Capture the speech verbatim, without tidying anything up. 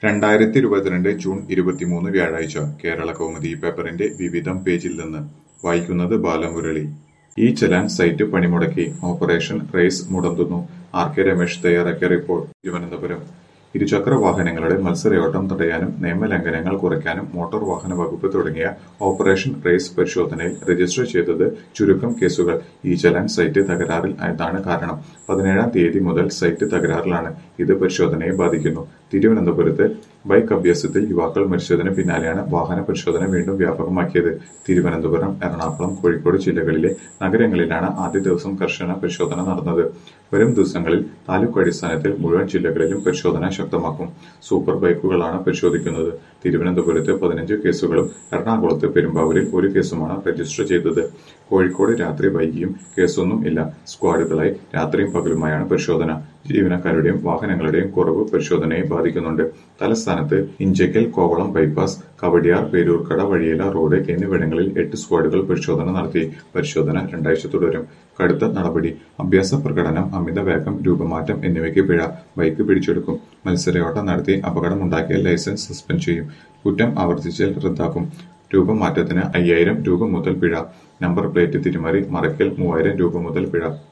രണ്ടായിരത്തി ഇരുപത്തിരണ്ട് ജൂൺ ഇരുപത്തിമൂന്ന് വ്യാഴാഴ്ച കേരള കൗമുദി പേപ്പറിന്റെ വിവിധം പേജിൽ നിന്ന് വായിക്കുന്നത് ബാലമുരളി. ഈ ചലാൻ സൈറ്റ് പണിമുടക്കി, ഓപ്പറേഷൻ റേസ് മുടങ്ങുന്നു. ആർ കെ രമേശ് തയ്യാറാക്കിയ റിപ്പോർട്ട്. തിരുവനന്തപുരം. ഇരുചക്ര വാഹനങ്ങളുടെ മത്സരയോട്ടം തടയാനും നിയമലംഘനങ്ങൾ കുറയ്ക്കാനും മോട്ടോർ വാഹന വകുപ്പ് തുടങ്ങിയ ഓപ്പറേഷൻ റേസ് പരിശോധനയിൽ രജിസ്റ്റർ ചെയ്തത് ചുരുക്കം കേസുകൾ ഈ ചലാൻ സൈറ്റ് തകരാറിൽ ആയതാണ് കാരണം. പതിനേഴാം തീയതി മുതൽ സൈറ്റ് തകരാറിലാണ്. ഇത് പരിശോധനയെ ബാധിക്കുന്നു. തിരുവനന്തപുരത്ത് ബൈക്ക് അഭ്യാസത്തിൽ യുവാക്കൾ മരിച്ചതിന് പിന്നാലെയാണ് വാഹന പരിശോധന വീണ്ടും വ്യാപകമാക്കിയത്. തിരുവനന്തപുരം, എറണാകുളം, കോഴിക്കോട് ജില്ലകളിലെ നഗരങ്ങളിലാണ് ആദ്യ ദിവസം കർശന പരിശോധന നടന്നത്. വരും ദിവസങ്ങളിൽ താലൂക്ക് അടിസ്ഥാനത്തിൽ മുഴുവൻ ജില്ലകളിലും പരിശോധന ശക്തമാക്കും. സൂപ്പർ ബൈക്കുകളാണ് പരിശോധിക്കുന്നത്. തിരുവനന്തപുരത്ത് പതിനഞ്ച് കേസുകളും എറണാകുളത്ത് പെരുമ്പാവൂരിൽ ഒരു കേസുമാണ് രജിസ്റ്റർ ചെയ്തത്. കോഴിക്കോട് രാത്രി വൈകിയും കേസൊന്നും ഇല്ല. സ്ക്വാഡുകളായി രാത്രിയും പകലുമായാണ് പരിശോധന. ജീവനക്കാരുടെയും വാഹനങ്ങളുടെയും കുറവ് പരിശോധനയെ ബാധിക്കുന്നുണ്ട്. തലസ്ഥാനത്ത് ഇഞ്ചക്കൽ, കോവളം ബൈപ്പാസ്, കവടിയാർ, പേരൂർക്കട, വഴിയില റോഡ് എന്നിവിടങ്ങളിൽ എട്ട് സ്ക്വാഡുകൾ പരിശോധന നടത്തി. പരിശോധന രണ്ടാഴ്ച തുടരും. കടുത്ത നടപടി: അഭ്യാസ പ്രകടനം, അമിത വേഗം, രൂപമാറ്റം എന്നിവയ്ക്ക് പിഴ. ബൈക്ക് പിടിച്ചെടുക്കും. മത്സരയോട്ടം നടത്തി അപകടമുണ്ടാക്കിയാൽ ലൈസൻസ് സസ്പെൻഡ് ചെയ്യും. കുറ്റം ആവർത്തിച്ചാൽ റദ്ദാക്കും. രൂപമാറ്റത്തിന് അയ്യായിരം രൂപ മുതൽ പിഴ. നമ്പർ പ്ലേറ്റ് തിരിമറി, മറയ്ക്കൽ മൂവായിരം രൂപ മുതൽ പിഴ.